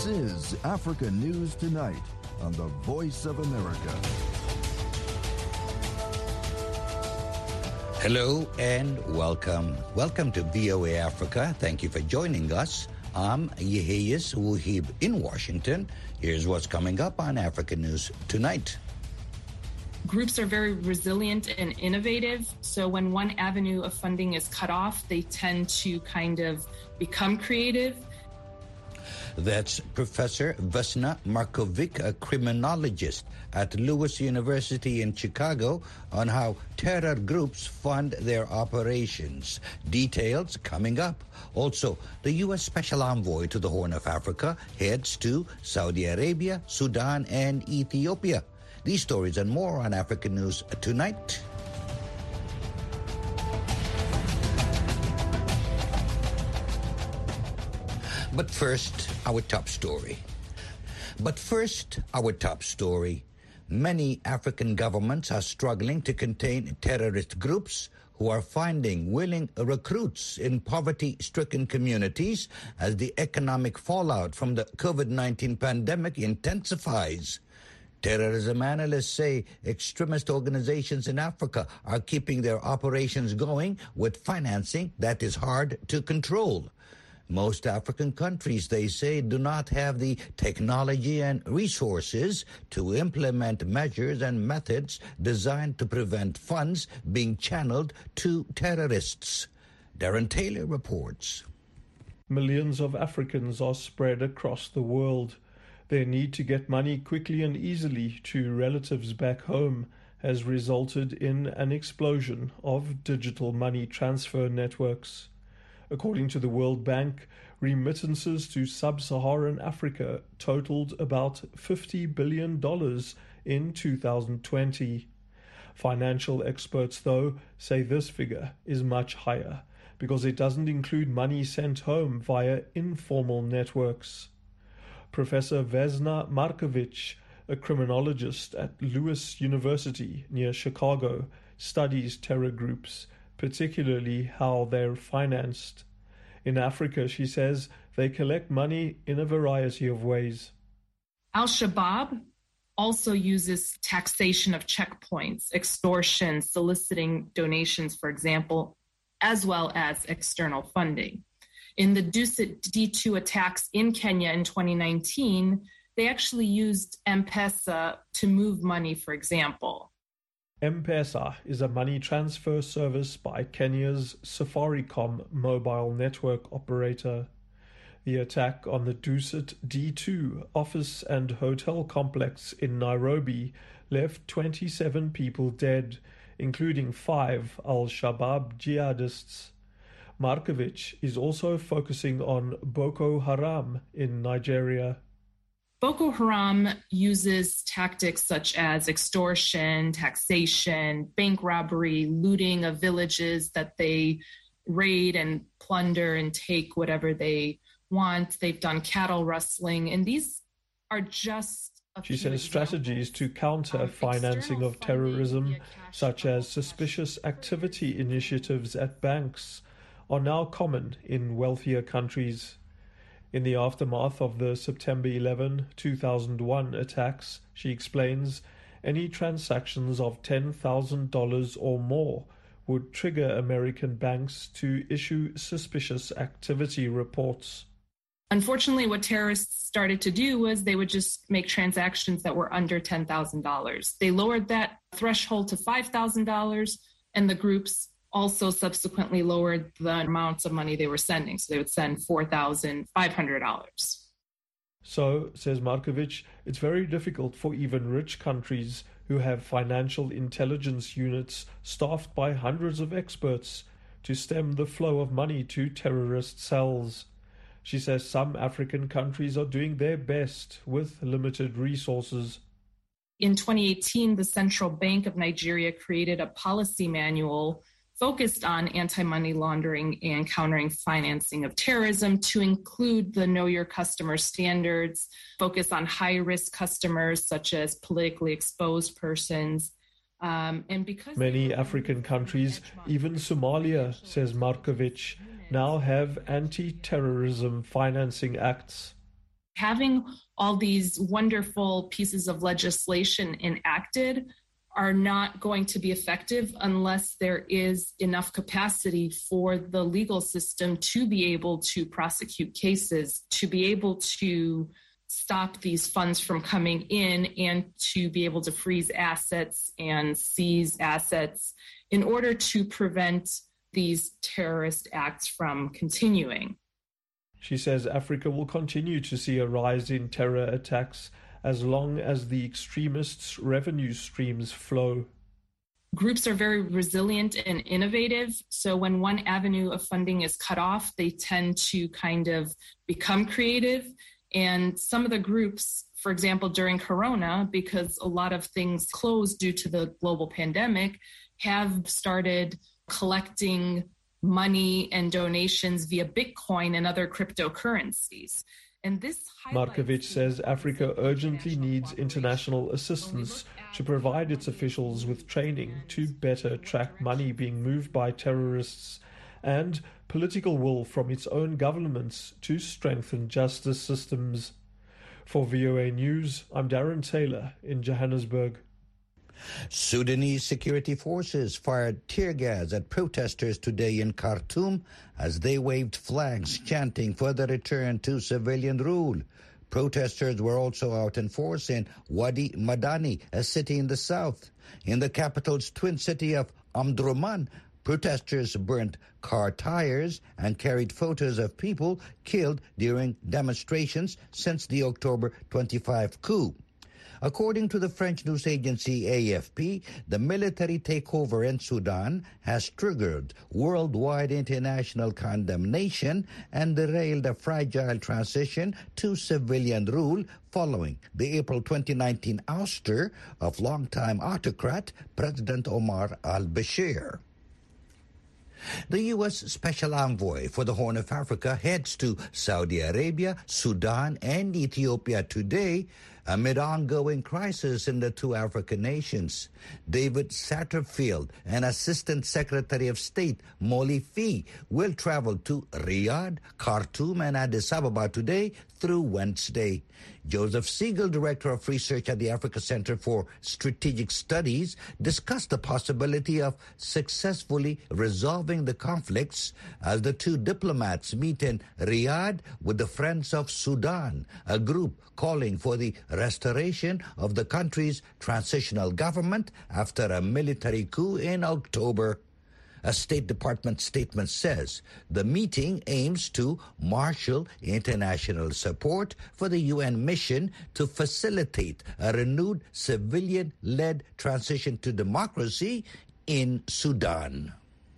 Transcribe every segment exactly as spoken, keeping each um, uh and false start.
is Africa News Tonight on the Voice of America. Hello and welcome. Welcome to V O A Africa. Thank you for joining us. I'm Yeheyes Wuhib in Washington. Here's what's coming up on Africa News Tonight. Groups are very resilient and innovative. So when one avenue of funding is cut off, they tend to kind of become creative. That's Professor Vesna Markovic, a criminologist at Lewis University in Chicago, on how terror groups fund their operations. Details coming up. Also, the U S Special Envoy to the Horn of Africa heads to Saudi Arabia, Sudan, and Ethiopia. These stories and more on African News Tonight. But first, our top story. But first, our top story. Many African governments are struggling to contain terrorist groups who are finding willing recruits in poverty-stricken communities as the economic fallout from the COVID nineteen pandemic intensifies. Terrorism analysts say extremist organizations in Africa are keeping their operations going with financing that is hard to control. Most African countries, they say, do not have the technology and resources to implement measures and methods designed to prevent funds being channeled to terrorists. Darren Taylor reports. Millions of Africans are spread across the world. Their need to get money quickly and easily to relatives back home has resulted in an explosion of digital money transfer networks. According to the World Bank, remittances to sub-Saharan Africa totaled about fifty billion dollars in two thousand twenty. Financial experts, though, say this figure is much higher because it doesn't include money sent home via informal networks. Professor Vesna Markovic, a criminologist at Lewis University near Chicago, studies terror groups, particularly how they're financed. In Africa, she says, they collect money in a variety of ways. Al-Shabaab also uses taxation of checkpoints, extortion, soliciting donations, for example, as well as external funding. In the Dusit D two attacks in Kenya in twenty nineteen, they actually used M-Pesa to move money, for example. M-Pesa is a money transfer service by Kenya's Safaricom mobile network operator. The attack on the Dusit D two office and hotel complex in Nairobi left twenty-seven people dead, including five Al-Shabaab jihadists. Markovic is also focusing on Boko Haram in Nigeria. Boko Haram uses tactics such as extortion, taxation, bank robbery, looting of villages that they raid and plunder and take whatever they want. They've done cattle rustling, and these are just a She few says strategies to counter Um, financing of external funding terrorism, via cash such flow, as suspicious activity initiatives at banks, are now common in wealthier countries. In the aftermath of the September eleventh, two thousand one attacks, she explains, any transactions of ten thousand dollars or more would trigger American banks to issue suspicious activity reports. Unfortunately, what terrorists started to do was they would just make transactions that were under ten thousand dollars. They lowered that threshold to five thousand dollars, and the groups also subsequently lowered the amounts of money they were sending. So they would send four thousand five hundred dollars. So, says Markovic, it's very difficult for even rich countries who have financial intelligence units staffed by hundreds of experts to stem the flow of money to terrorist cells. She says some African countries are doing their best with limited resources. In twenty eighteen, the Central Bank of Nigeria created a policy manual focused on anti-money laundering and countering financing of terrorism to include the Know Your Customer standards, focus on high-risk customers such as politically exposed persons. Um, and because Many African countries, even Somalia, says Markovic, now have anti-terrorism financing acts. Having all these wonderful pieces of legislation enacted are not going to be effective unless there is enough capacity for the legal system to be able to prosecute cases, to be able to stop these funds from coming in, and to be able to freeze assets and seize assets in order to prevent these terrorist acts from continuing. She says Africa will continue to see a rise in terror attacks as long as the extremists' revenue streams flow. Groups are very resilient and innovative. So when one avenue of funding is cut off, they tend to kind of become creative. And some of the groups, for example, during Corona, because a lot of things closed due to the global pandemic, have started collecting money and donations via Bitcoin and other cryptocurrencies. And this Markovic says Africa urgently needs international assistance to provide its officials with training to better track money being moved by terrorists and political will from its own governments to strengthen justice systems. For V O A News, I'm Darren Taylor in Johannesburg. Sudanese security forces fired tear gas at protesters today in Khartoum as they waved flags chanting for the return to civilian rule. Protesters were also out in force in Wadi Madani, a city in the south. In the capital's twin city of Omdurman, protesters burnt car tires and carried photos of people killed during demonstrations since the October twenty-fifth coup. According to the French news agency A F P, the military takeover in Sudan has triggered worldwide international condemnation and derailed a fragile transition to civilian rule following the April twenty nineteen ouster of longtime autocrat President Omar al-Bashir. The U S Special Envoy for the Horn of Africa heads to Saudi Arabia, Sudan, and Ethiopia today amid ongoing crisis in the two African nations. David Satterfield, an Assistant Secretary of State, Molly Fee, will travel to Riyadh, Khartoum, and Addis Ababa today through Wednesday. Joseph Siegel, Director of Research at the Africa Center for Strategic Studies, discussed the possibility of successfully resolving the conflicts as the two diplomats meet in Riyadh with the Friends of Sudan, a group calling for the restoration of the country's transitional government after a military coup in October. A State Department statement says the meeting aims to marshal international support for the U N mission to facilitate a renewed civilian-led transition to democracy in Sudan.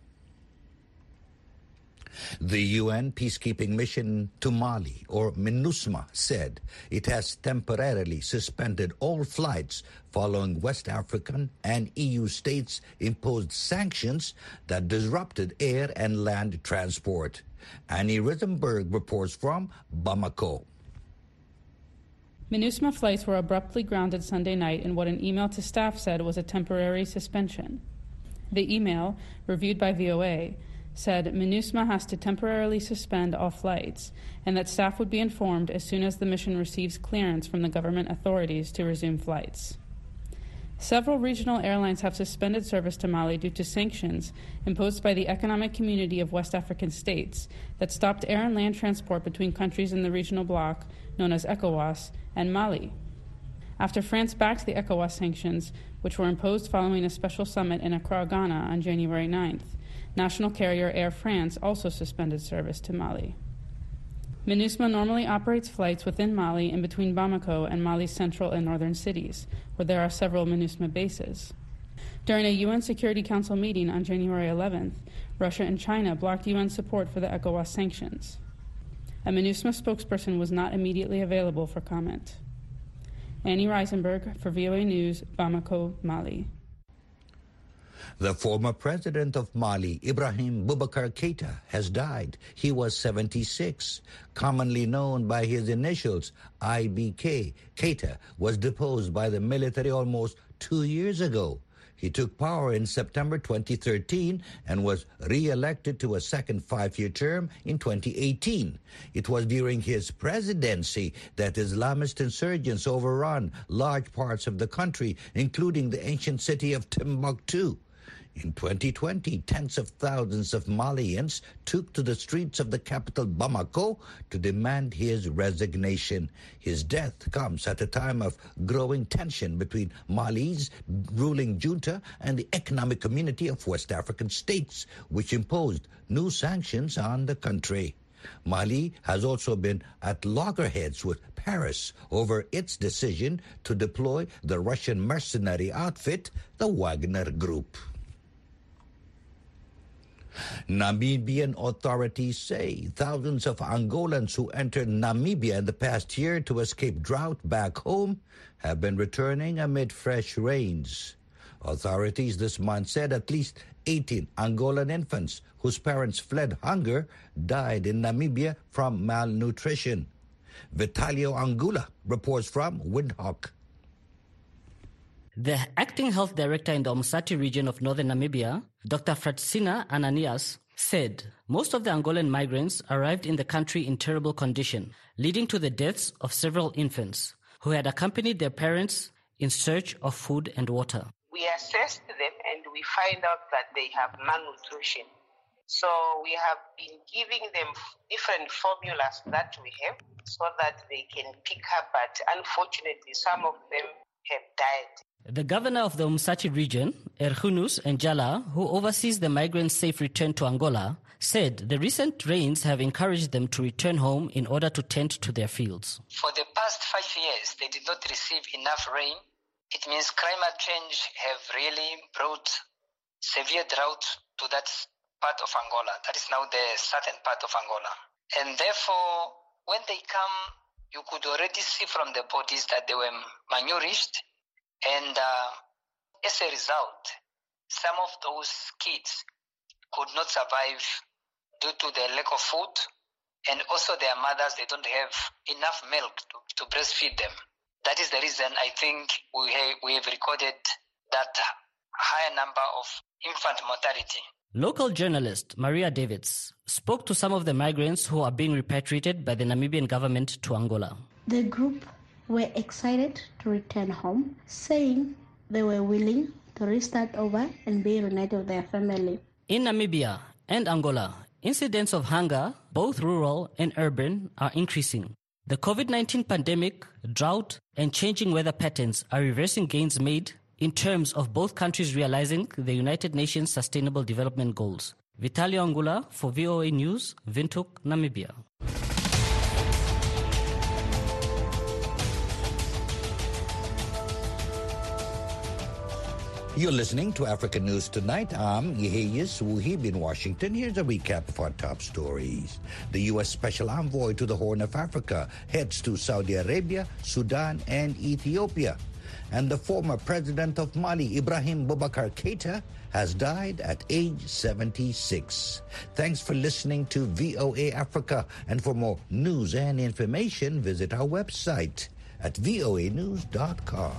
The U N peacekeeping mission to Mali, or MINUSMA, said it has temporarily suspended all flights following West African and E U states imposed sanctions that disrupted air and land transport. Annie Risenberg reports from Bamako. MINUSMA flights were abruptly grounded Sunday night in what an email to staff said was a temporary suspension. The email, reviewed by V O A, said MINUSMA has to temporarily suspend all flights and that staff would be informed as soon as the mission receives clearance from the government authorities to resume flights. Several regional airlines have suspended service to Mali due to sanctions imposed by the Economic Community of West African States that stopped air and land transport between countries in the regional bloc known as ECOWAS and Mali. After France backed the ECOWAS sanctions, which were imposed following a special summit in Accra, Ghana on January ninth, national carrier Air France also suspended service to Mali. MINUSMA normally operates flights within Mali and between Bamako and Mali's central and northern cities, where there are several MINUSMA bases. During a U N Security Council meeting on January eleventh, Russia and China blocked U N support for the ECOWAS sanctions. A MINUSMA spokesperson was not immediately available for comment. Annie Risenberg for V O A News, Bamako, Mali. The former president of Mali, Ibrahim Boubacar Keïta, has died. He was seventy-six. Commonly known by his initials, I B K, Keïta was deposed by the military almost two years ago. He took power in September twenty thirteen and was re-elected to a second five-year term in twenty eighteen. It was during his presidency that Islamist insurgents overrun large parts of the country, including the ancient city of Timbuktu. In twenty twenty, tens of thousands of Malians took to the streets of the capital Bamako to demand his resignation. His death comes at a time of growing tension between Mali's ruling junta and the Economic Community of West African States, which imposed new sanctions on the country. Mali has also been at loggerheads with Paris over its decision to deploy the Russian mercenary outfit, the Wagner Group. Namibian authorities say thousands of Angolans who entered Namibia in the past year to escape drought back home have been returning amid fresh rains. Authorities this month said at least eighteen Angolan infants whose parents fled hunger died in Namibia from malnutrition. Vitalio Angula reports from Windhoek. The acting health director in the Umsati region of northern Namibia, Doctor Fratsina Ananias, said most of the Angolan migrants arrived in the country in terrible condition, leading to the deaths of several infants who had accompanied their parents in search of food and water. We assessed them and we find out that they have malnutrition. So we have been giving them different formulas that we have so that they can pick up, but unfortunately some of them have died. The governor of the Umsati region, Erhunus Njala, who oversees the migrants' safe return to Angola, said the recent rains have encouraged them to return home in order to tend to their fields. For the past five years, they did not receive enough rain. It means climate change have really brought severe drought to that part of Angola. That is now the southern part of Angola. And therefore, when they come, you could already see from the bodies that they were malnourished. And uh, as a result, some of those kids could not survive due to the lack of food. And also their mothers, they don't have enough milk to, to breastfeed them. That is the reason I think we have, we have recorded that higher number of infant mortality. Local journalist Maria Davids spoke to some of the migrants who are being repatriated by the Namibian government to Angola. The group were excited to return home, saying they were willing to restart over and be reunited with their family. In Namibia and Angola, incidents of hunger, both rural and urban, are increasing. The COVID nineteen pandemic, drought, and changing weather patterns are reversing gains made in terms of both countries realizing the United Nations Sustainable Development Goals. Vitalio Angula for V O A News, Windhoek, Namibia. You're listening to African News Tonight. I'm Yeheyes Wuhib in Washington. Here's a recap of our top stories. The U S Special Envoy to the Horn of Africa heads to Saudi Arabia, Sudan, and Ethiopia. And the former president of Mali, Ibrahim Boubacar Keïta, has died at age seventy-six. Thanks for listening to V O A Africa. And for more news and information, visit our website at V O A news dot com.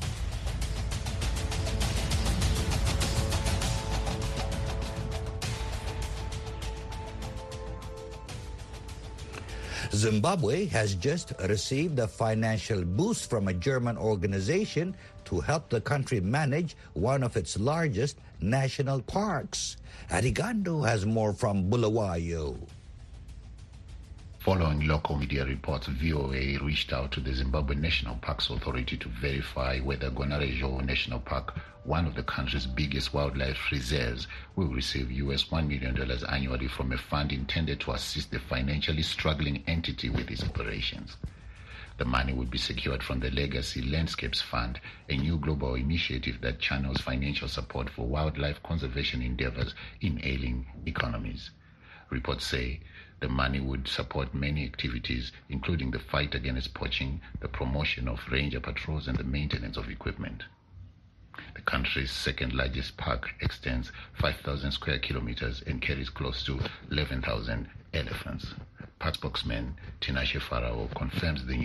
Zimbabwe has just received a financial boost from a German organization to help the country manage one of its largest national parks. Arigando has more from Bulawayo. Following local media reports, V O A reached out to the Zimbabwe National Parks Authority to verify whether Gonarejo National Park, one of the country's biggest wildlife reserves, will receive U S one million dollars annually from a fund intended to assist the financially struggling entity with its operations. The money would be secured from the Legacy Landscapes Fund, a new global initiative that channels financial support for wildlife conservation endeavors in ailing economies. Reports say the money would support many activities, including the fight against poaching, the promotion of ranger patrols, and the maintenance of equipment. The country's second largest park extends five thousand square kilometers and carries close to eleven thousand elephants. Park spokesman Tinashe Farao confirms the news.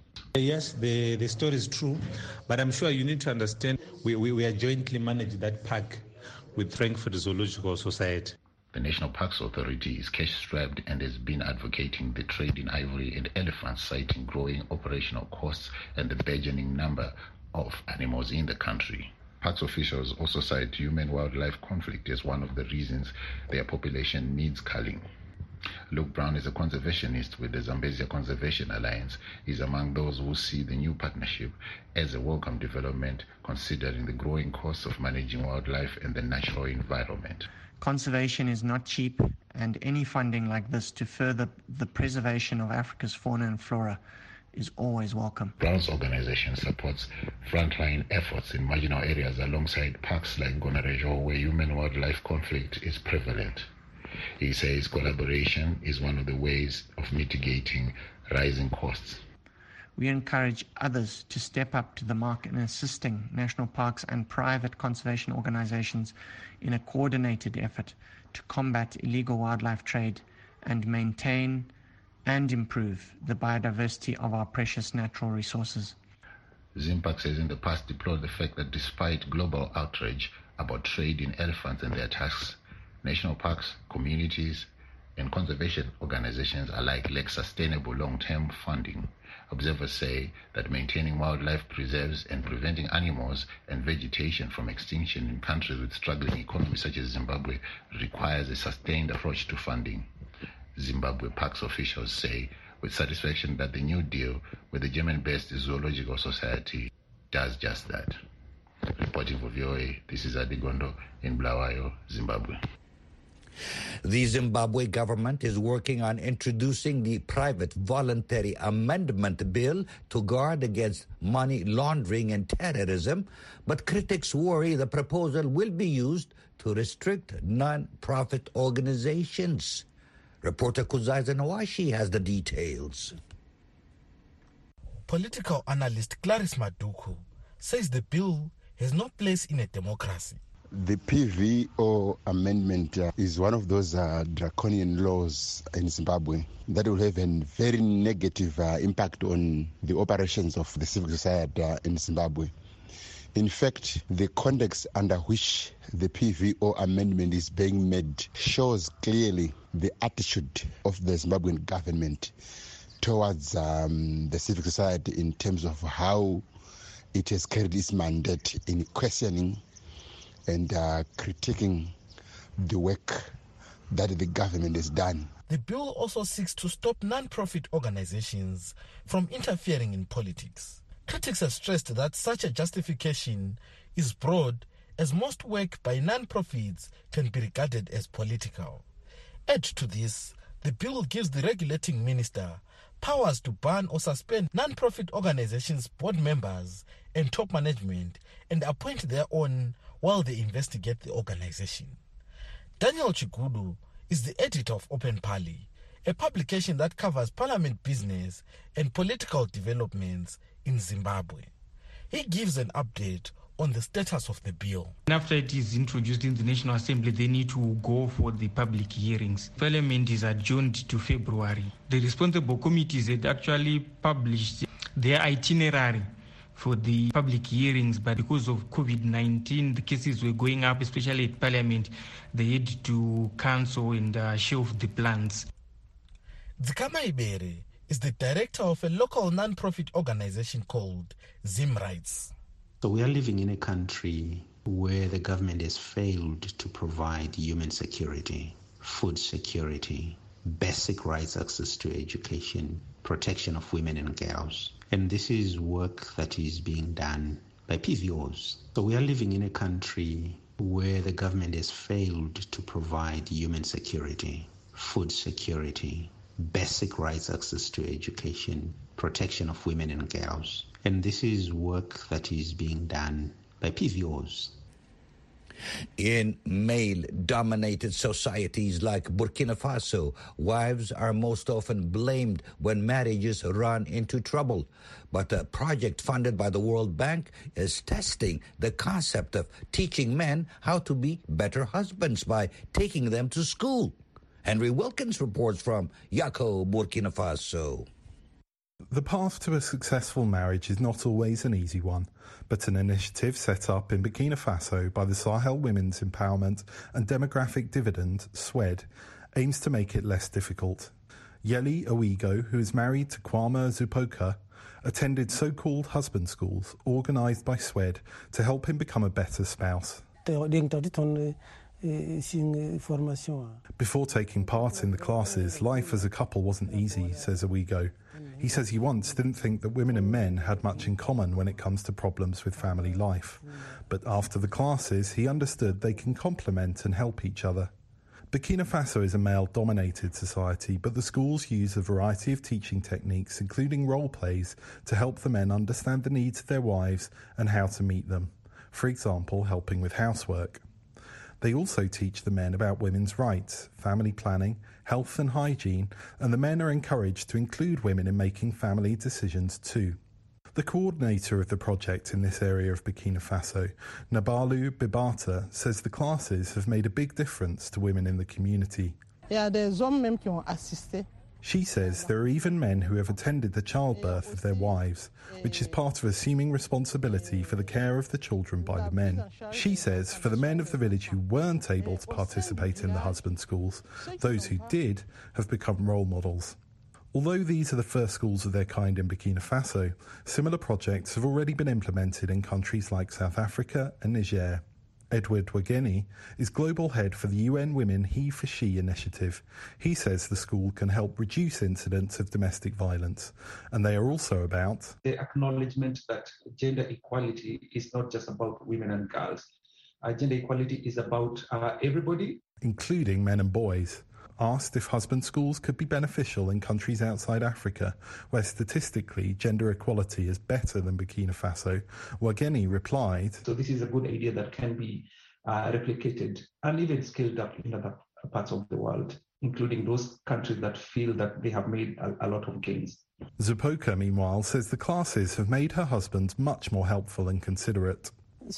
Yes, the, the story is true, but I'm sure you need to understand we, we, we are jointly managing that park with Frankfurt Zoological Society. The National Parks Authority is cash-strapped and has been advocating the trade in ivory and elephants, citing growing operational costs and the burgeoning number of animals in the country. Parks officials also cite human-wildlife conflict as one of the reasons their population needs culling. Luke Brown is a conservationist with the Zambezia Conservation Alliance. He's among those who see the new partnership as a welcome development, considering the growing costs of managing wildlife and the natural environment. Conservation is not cheap, and any funding like this to further the preservation of Africa's fauna and flora is always welcome. Brown's organization supports frontline efforts in marginal areas alongside parks like Gonarejo, where human-wildlife conflict is prevalent. He says collaboration is one of the ways of mitigating rising costs. We encourage others to step up to the mark in assisting national parks and private conservation organizations in a coordinated effort to combat illegal wildlife trade and maintain and improve the biodiversity of our precious natural resources. Zimpact has in the past deplored the fact that despite global outrage about trade in elephants and their tusks, national parks, communities, and conservation organizations alike lack sustainable long-term funding. Observers say that maintaining wildlife preserves and preventing animals and vegetation from extinction in countries with struggling economies such as Zimbabwe requires a sustained approach to funding. Zimbabwe parks officials say with satisfaction that the new deal with the German-based Zoological Society does just that. Reporting for V O A, this is Adigondo in Bulawayo, Zimbabwe. The Zimbabwe government is working on introducing the Private Voluntary Amendment Bill to guard against money laundering and terrorism, but critics worry the proposal will be used to restrict non-profit organizations. Reporter Kuzaisa Nawashi has the details. Political analyst Clarice Maduku says the bill has no place in a democracy. The P V O amendment uh, is one of those uh, draconian laws in Zimbabwe that will have a very negative uh, impact on the operations of the civil society uh, in Zimbabwe. In fact, the context under which the P V O amendment is being made shows clearly the attitude of the Zimbabwean government towards um, the civil society in terms of how it has carried its mandate in questioning and uh, critiquing the work that the government has done. The bill also seeks to stop non-profit organizations from interfering in politics. Critics have stressed that such a justification is broad, as most work by non-profits can be regarded as political. Add to this, the bill gives the regulating minister powers to ban or suspend non-profit organizations' board members and top management and appoint their own while they investigate the organization. Daniel Chigudu is the editor of Open Parley, a publication that covers parliament business and political developments in Zimbabwe. He gives an update on the status of the bill. After it is introduced in the National Assembly, they need to go for the public hearings. Parliament is adjourned to February. The responsible committees had actually published their itinerary for the public hearings, but because of COVID nineteen, the cases were going up, especially at Parliament. They had to cancel and uh, shelve the plans. Dzikama Ibere is the director of a local non-profit organization called Zim Rights. So we are living in a country where the government has failed to provide human security, food security, basic rights, access to education, protection of women and girls. And this is work that is being done by P V Os. So we are living in a country where the government has failed to provide human security, food security, basic rights, access to education, protection of women and girls. And this is work that is being done by P V Os. In male-dominated societies like Burkina Faso, wives are most often blamed when marriages run into trouble. But a project funded by the World Bank is testing the concept of teaching men how to be better husbands by taking them to school. Henry Wilkins reports from Yako, Burkina Faso. The path to a successful marriage is not always an easy one, but an initiative set up in Burkina Faso by the Sahel Women's Empowerment and Demographic Dividend, S W E D, aims to make it less difficult. Yeli Owigo, who is married to Kwame Zupoka, attended so-called husband schools organised by S W E D to help him become a better spouse. Before taking part in the classes, life as a couple wasn't easy, says Owigo. He says he once didn't think that women and men had much in common when it comes to problems with family life. But after the classes, he understood they can complement and help each other. Burkina Faso is a male-dominated society, but the schools use a variety of teaching techniques, including role plays, to help the men understand the needs of their wives and how to meet them. For example, helping with housework. They also teach the men about women's rights, family planning, health and hygiene, and the men are encouraged to include women in making family decisions too. The coordinator of the project in this area of Burkina Faso, Nabalu Bibata, says the classes have made a big difference to women in the community. She says there are even men who have attended the childbirth of their wives, which is part of a seeming responsibility for the care of the children by the men. She says for the men of the village who weren't able to participate in the husband schools, those who did have become role models. Although these are the first schools of their kind in Burkina Faso, similar projects have already been implemented in countries like South Africa and Niger. Edward Wageni is global head for the U N Women He for She initiative. He says the school can help reduce incidents of domestic violence, and they are also about the acknowledgement that gender equality is not just about women and girls. Uh, gender equality is about uh, everybody, including men and boys. Asked if husband schools could be beneficial in countries outside Africa, where statistically gender equality is better than Burkina Faso, Wageni replied, So this is a good idea that can be uh, replicated and even scaled up in other parts of the world, including those countries that feel that they have made a, a lot of gains. Zupoka, meanwhile, says the classes have made her husband much more helpful and considerate.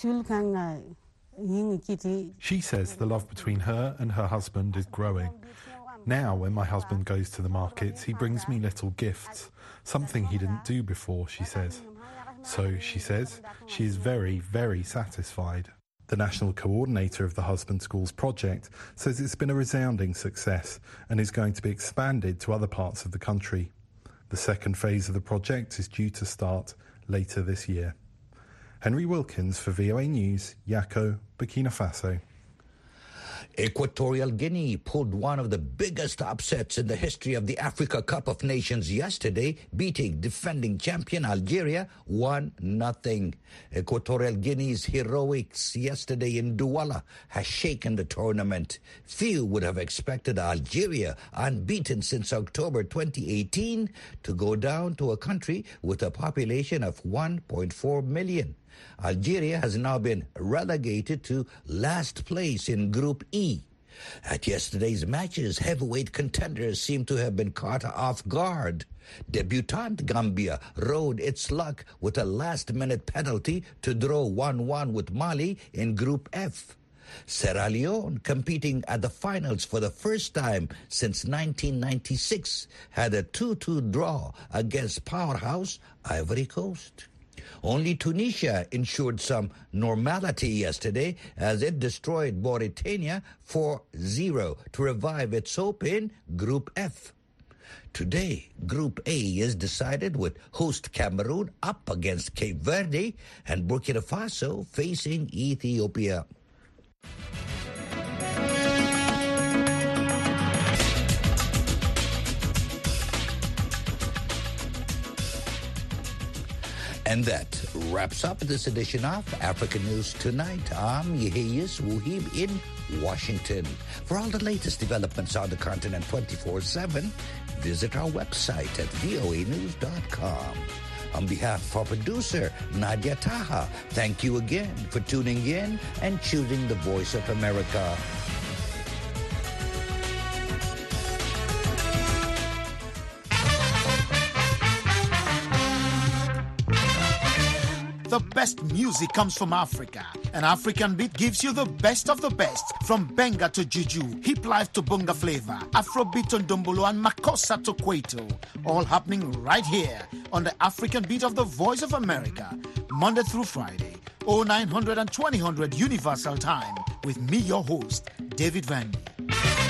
She says the love between her and her husband is growing. Now, when my husband goes to the markets, he brings me little gifts, something he didn't do before, she says. So, she says, she is very, very satisfied. The national coordinator of the Husband Schools project says it's been a resounding success and is going to be expanded to other parts of the country. The second phase of the project is due to start later this year. Henry Wilkins for V O A News, Yako, Burkina Faso. Equatorial Guinea pulled one of the biggest upsets in the history of the Africa Cup of Nations yesterday, beating defending champion Algeria one nothing. Equatorial Guinea's heroics yesterday in Douala has shaken the tournament. Few would have expected Algeria, unbeaten since October twenty eighteen, to go down to a country with a population of one point four million. Algeria has now been relegated to last place in Group E. At yesterday's matches, heavyweight contenders seem to have been caught off guard. Debutant Gambia rode its luck with a last-minute penalty to draw one one with Mali in Group F. Sierra Leone, competing at the finals for the first time since nineteen ninety-six, had a two two draw against powerhouse Ivory Coast. Only Tunisia ensured some normality yesterday as it destroyed Mauritania four zero to revive its hope in Group F. Today, Group A is decided with host Cameroon up against Cape Verde and Burkina Faso facing Ethiopia. And that wraps up this edition of African News Tonight. I'm Yeheyes Wuhib in Washington. For all the latest developments on the continent twenty-four seven, visit our website at V O A news dot com. On behalf of our producer, Nadia Taha, thank you again for tuning in and choosing the Voice of America. The best music comes from Africa. An African beat gives you the best of the best. From Benga to Juju, Hip Life to Bunga Flavor, Afrobeat to Ndombolo and Makossa to Kwaito. All happening right here on the African Beat of the Voice of America. Monday through Friday, oh nine hundred and twenty hundred Universal Time. With me, your host, David Van.